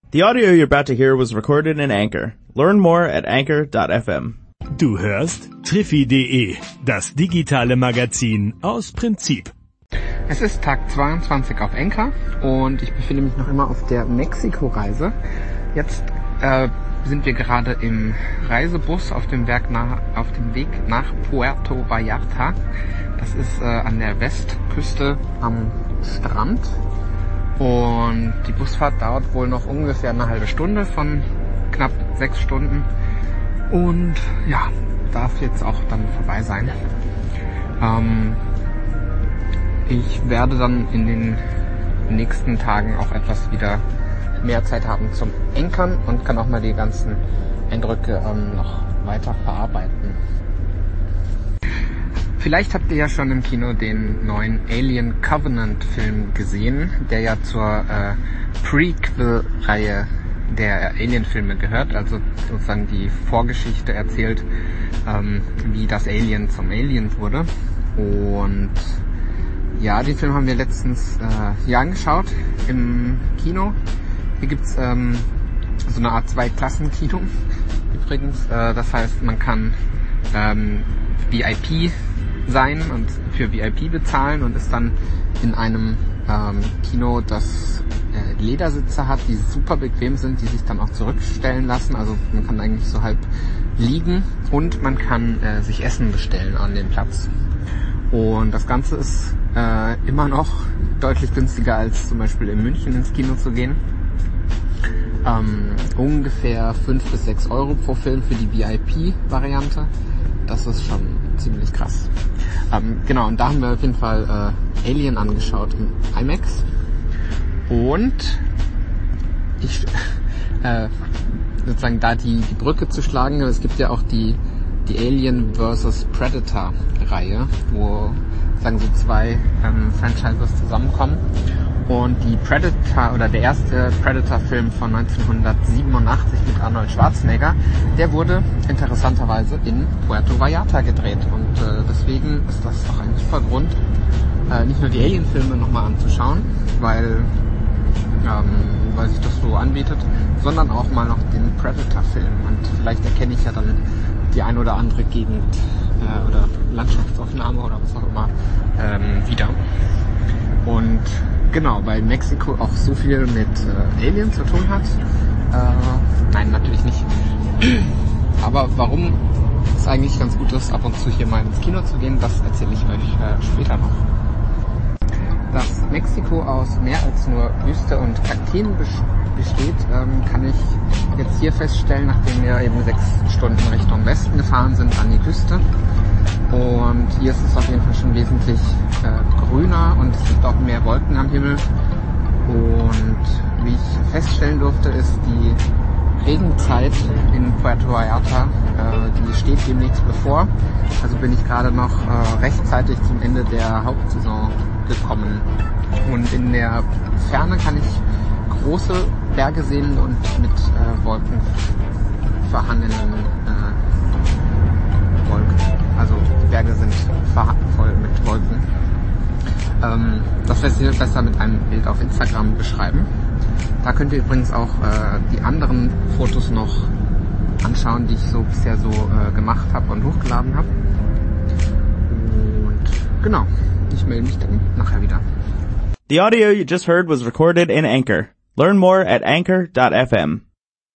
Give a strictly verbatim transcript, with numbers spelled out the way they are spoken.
The audio you're about to hear was recorded in Anchor. Learn more at anchor dot f m. Du hörst Triffi punkt de, das digitale Magazin aus Prinzip. Es ist Tag zweiundzwanzig auf Anchor und ich befinde mich noch immer auf der Mexiko-Reise. Jetzt äh, sind wir gerade im Reisebus auf dem, Werk nach, auf dem Weg nach Puerto Vallarta. Das ist äh, an der Westküste am Strand. Und die Busfahrt dauert wohl noch ungefähr eine halbe Stunde von knapp sechs Stunden. Und ja, darf jetzt auch dann vorbei sein. Ähm, ich werde dann in den nächsten Tagen auch etwas wieder mehr Zeit haben zum Ankern und kann auch mal die ganzen Eindrücke ähm, noch weiter verarbeiten. Vielleicht habt ihr ja schon im Kino den neuen Alien Covenant Film gesehen, der ja zur äh, Prequel-Reihe der Alien-Filme gehört, also sozusagen die Vorgeschichte erzählt, ähm, wie das Alien zum Alien wurde. Und ja, den Film haben wir letztens äh, hier angeschaut im Kino. Hier gibt's ähm, so eine Art Zwei-Klassen-Kino übrigens. Äh, das heißt, man kann ähm, V I P sein und für V I P bezahlen und ist dann in einem ähm, Kino, das äh, Ledersitze hat, die super bequem sind, die sich dann auch zurückstellen lassen. Also man kann eigentlich so halb liegen und man kann äh, sich Essen bestellen an dem Platz. Und das Ganze ist äh, immer noch deutlich günstiger als zum Beispiel in München ins Kino zu gehen. Ähm, ungefähr fünf bis sechs Euro pro Film für die V I P-Variante. Das ist schon ziemlich krass. Ähm, genau, und da haben wir auf jeden Fall äh, Alien angeschaut im IMAX. Und ich äh, sozusagen da die, die Brücke zu schlagen, es gibt ja auch die, die Alien versus Predator Reihe, wo sagen so zwei ähm, Franchises zusammenkommen. Und die Predator oder der erste Predator-Film von neunzehnhundertsiebenundachtzig mit Arnold Schwarzenegger, der wurde interessanterweise in Puerto Vallarta gedreht. Und äh, deswegen ist das auch ein super Grund, äh, nicht nur die Alien-Filme nochmal anzuschauen, weil, ähm, weil sich das so anbietet, sondern auch mal noch den Predator-Film. Und vielleicht erkenne ich ja dann die ein oder andere Gegend äh, oder Landschaftsaufnahme oder was auch immer ähm, wieder. Und genau, weil Mexiko auch so viel mit äh, Aliens zu tun hat. Äh, nein, natürlich nicht. Aber warum es eigentlich ganz gut ist, ab und zu hier mal ins Kino zu gehen, das erzähle ich euch äh, später noch. Dass Mexiko aus mehr als nur Wüste und Kakteen besteht, ähm, kann ich jetzt hier feststellen, nachdem wir eben sechs Stunden Richtung Westen gefahren sind an die Küste. Und hier ist es auf jeden Fall schon wesentlich äh, grüner und es gibt auch mehr Wolken am Himmel. Und wie ich feststellen durfte, ist die Regenzeit in Puerto Vallarta, äh, die steht demnächst bevor. Also bin ich gerade noch äh, rechtzeitig zum Ende der Hauptsaison gekommen. Und in der Ferne kann ich große Berge sehen und mit äh, Wolken verhangenen äh, Wolken. Also die Berge sind voll mit Wolken. Ähm, das lässt sich besser mit einem Bild auf Instagram beschreiben. Da könnt ihr übrigens auch äh, die anderen Fotos noch anschauen, die ich so bisher so äh, gemacht habe und hochgeladen habe. Und genau, ich melde mich dann nachher wieder. The audio you just heard was recorded in Anchor. Learn more at anchor dot f m.